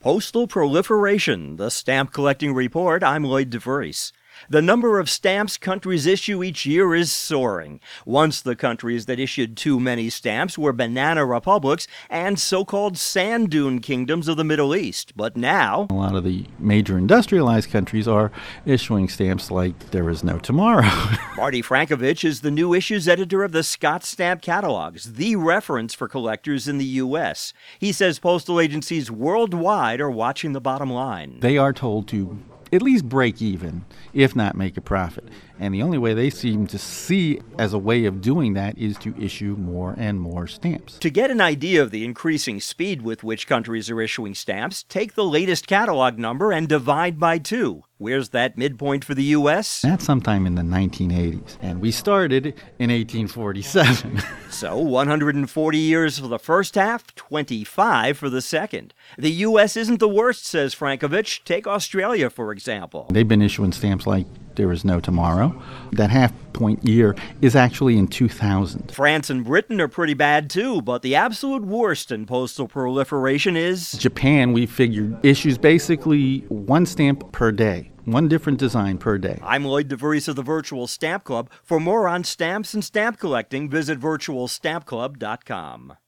Postal Proliferation, the Stamp Collecting Report. I'm Lloyd DeVries. The number of stamps countries issue each year is soaring. Once the countries that issued too many stamps were banana republics and so-called sand dune kingdoms of the Middle East. But now, a lot of the major industrialized countries are issuing stamps like there is no tomorrow. Marty Frankovich is the new issues editor of the Scott Stamp Catalogs, the reference for collectors in the U.S. He says postal agencies worldwide are watching the bottom line. They are told to at least break even, if not make a profit. And the only way they seem to see as a way of doing that is to issue more and more stamps. To get an idea of the increasing speed with which countries are issuing stamps, take the latest catalog number and divide by 2. Where's that midpoint for the U.S.? That's sometime in the 1980s. And we started in 1847. So 140 years for the first half, 25 for the second. The U.S. isn't the worst, says Frankovich. Take Australia, for example. They've been issuing stamps like there is no tomorrow. That half-point year is actually in 2000. France and Britain are pretty bad, too, but the absolute worst in postal proliferation is Japan. We figured issues basically one stamp per day, one different design per day. I'm Lloyd DeVries of the Virtual Stamp Club. For more on stamps and stamp collecting, visit virtualstampclub.com.